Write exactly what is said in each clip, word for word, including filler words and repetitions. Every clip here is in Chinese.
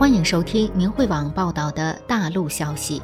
欢迎收听明慧网报道的大陆消息。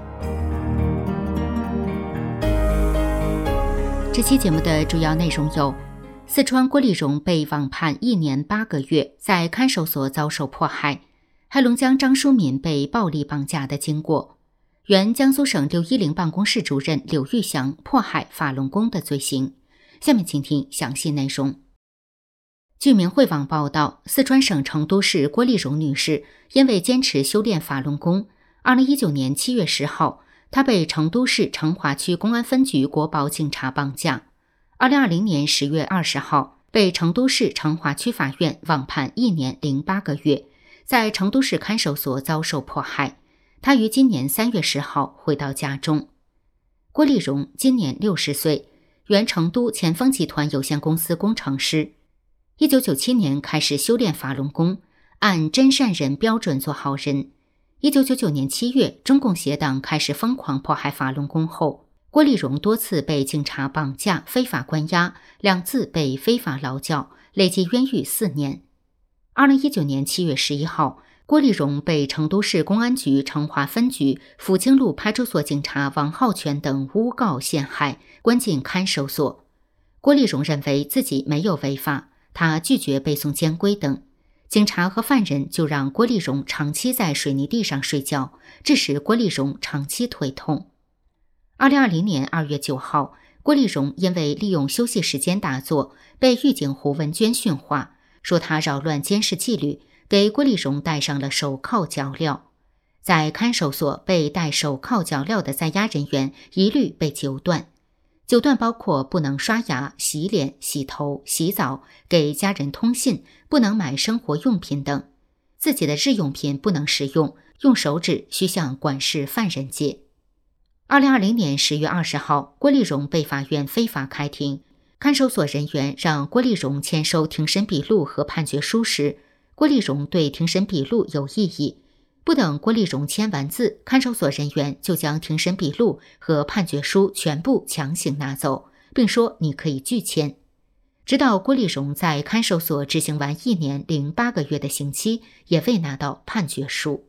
这期节目的主要内容有：四川郭丽蓉被网判一年八个月，在看守所遭受迫害；黑龙江张淑敏被暴力绑架的经过；原江苏省六一零办公室主任柳玉祥迫害法轮功的罪行。下面请听详细内容。据明慧网报道，四川省成都市郭丽蓉女士因为坚持修炼法轮功，二零一九年七月十号，她被成都市成华区公安分局国保警察绑架。二零二零年十月二十号，被成都市成华区法院网判一年零八个月，在成都市看守所遭受迫害。她于今年三月十号回到家中。郭丽蓉今年六十岁，原成都前锋集团有限公司工程师。一九九七年开始修炼法轮功，按真善人标准做好人。一九九九年七月，中共邪党开始疯狂迫害法轮功后，郭丽蓉多次被警察绑架、非法关押，两次被非法劳教，累计冤狱四年。二零一九年七月十一号，郭丽蓉被成都市公安局成华分局抚清路派出所警察王浩全等诬告陷害，关进看守所。郭丽蓉认为自己没有违法，他拒绝背诵监规等，警察和犯人就让郭丽蓉长期在水泥地上睡觉，致使郭丽蓉长期腿痛。二零二零年二月九号，郭丽蓉因为利用休息时间打坐，被狱警胡文娟训话，说她扰乱监视纪律，给郭丽蓉戴上了手铐脚镣。在看守所被戴手铐脚镣的在押人员一律被揪断。九段包括不能刷牙、洗脸、洗头、洗澡、给家人通信、不能买生活用品等。自己的日用品不能使用，用手指需向管事犯人借。二零二零年十月二十号，郭丽蓉被法院非法开庭。看守所人员让郭丽蓉签收庭审笔录和判决书时，郭丽蓉对庭审笔录有异议。不等郭丽蓉签完字，看守所人员就将庭审笔录和判决书全部强行拿走，并说你可以拒签。直到郭丽蓉在看守所执行完一年零八个月的刑期，也未拿到判决书。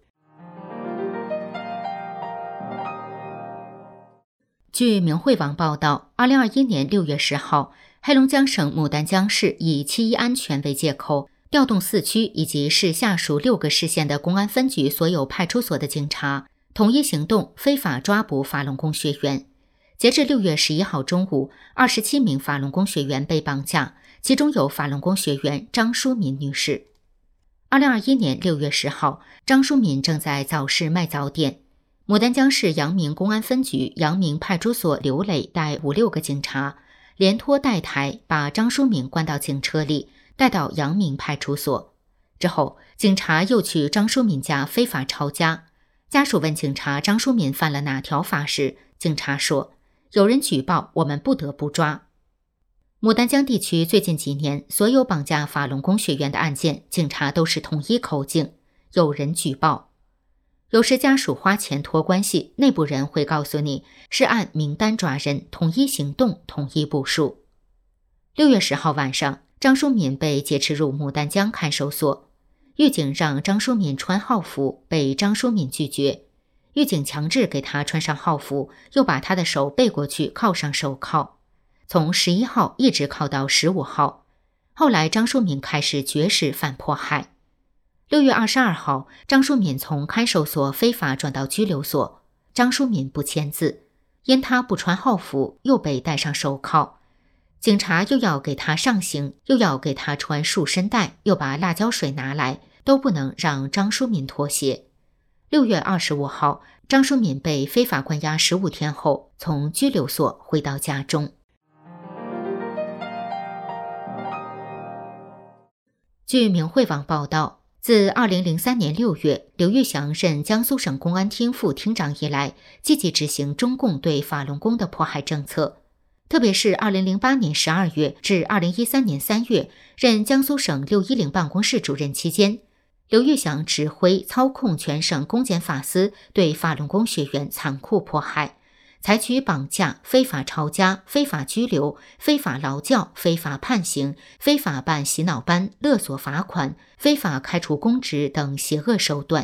据明慧网报道，二零二一年六月十号，黑龙江省牡丹江市以七一安全为借口，调动四区以及市下属六个市县的公安分局所有派出所的警察，统一行动，非法抓捕法轮功学员。截至六月十一号中午，二十七名法轮功学员被绑架，其中有法轮功学员张淑敏女士。二零二一年六月十号，张淑敏正在早市卖早点。牡丹江市阳明公安分局阳明派出所刘磊带五六个警察，连拖带抬把张淑敏关到警车里，带到阳明派出所。之后，警察又去张淑敏家非法抄家。家属问警察张淑敏犯了哪条法时，警察说：有人举报，我们不得不抓。牡丹江地区最近几年，所有绑架法轮功学员的案件，警察都是统一口径，有人举报。有时家属花钱托关系，内部人会告诉你是按名单抓人，统一行动，统一部署。六月十号晚上，张淑敏被劫持入牡丹江看守所，狱警让张淑敏穿号服，被张淑敏拒绝。狱警强制给她穿上号服，又把她的手背过去铐上手铐，从十一号一直铐到十五号。后来张淑敏开始绝食反迫害。六月二十二号，张淑敏从看守所非法转到拘留所，张淑敏不签字，因她不穿号服，又被戴上手铐。警察又要给他上刑，又要给他穿束身带，又把辣椒水拿来，都不能让张淑敏妥协。六月二十五号，张淑敏被非法关押十五天后，从拘留所回到家中。据明慧网报道，自二零零三年六月，刘玉祥任江苏省公安厅副厅长以来，积极执行中共对法轮功的迫害政策。特别是二零零八年十二月至二零一三年三月，任江苏省六一零办公室主任期间，刘玉祥指挥操控全省公检法司对法轮功学员残酷迫害，采取绑架、非法抄家、非法拘留、非法劳教、非法判刑、非法办洗脑班、勒索罚款、非法开除公职等邪恶手段，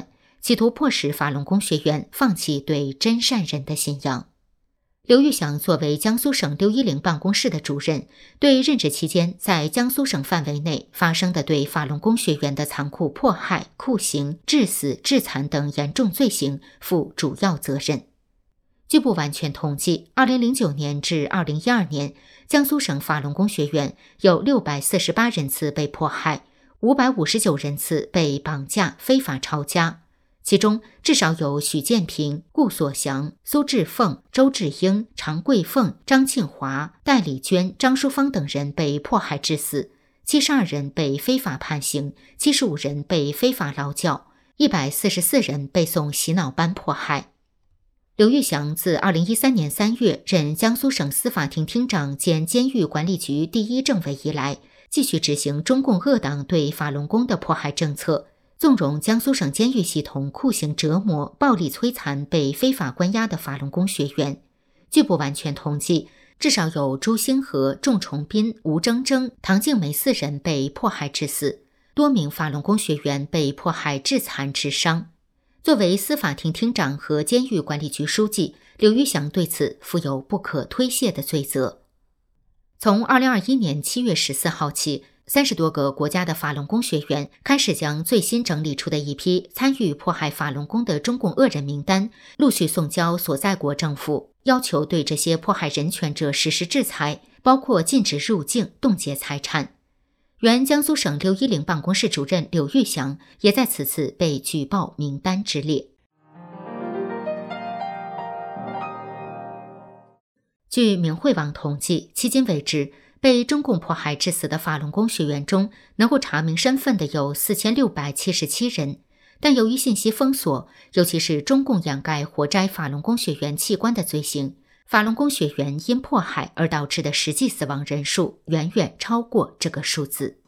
企图迫使法轮功学员放弃对真善人的信仰。刘玉祥作为江苏省六一零办公室的主任，对任职期间在江苏省范围内发生的对法轮功学员的残酷迫害、酷刑、致死、致残等严重罪行负主要责任。据不完全统计，二零零九年至二零一二年，江苏省法轮功学员有六百四十八人次被迫害，五百五十九人次被绑架、非法抄家。其中至少有许建平、顾所祥、苏志凤、周志英、常桂凤、张庆华、戴丽娟、张淑芳等人被迫害致死，七十二人被非法判刑，七十五人被非法劳教，一百四十四人被送洗脑班迫害。刘玉祥自二零一三年三月任江苏省司法厅厅长兼监狱管理局第一政委以来，继续执行中共恶党对法轮功的迫害政策，纵容江苏省监狱系统酷刑折磨、暴力摧残被非法关押的法轮功学员。据不完全统计，至少有朱星河、仲崇斌、吴铮铮、唐静梅四人被迫害致死，多名法轮功学员被迫害致残致伤。作为司法厅厅长和监狱管理局书记，刘玉祥对此负有不可推卸的罪责。从二零二一年七月十四号起，三十多个国家的法轮功学员开始将最新整理出的一批参与迫害法轮功的中共恶人名单陆续送交所在国政府，要求对这些迫害人权者实施制裁，包括禁止入境、冻结财产。原江苏省六一零办公室主任刘玉祥也在此次被举报名单之列。据明慧网统计，迄今为止，被中共迫害致死的法轮功学员中，能够查明身份的有四千六百七十七人，但由于信息封锁，尤其是中共掩盖活摘法轮功学员器官的罪行，法轮功学员因迫害而导致的实际死亡人数远远超过这个数字。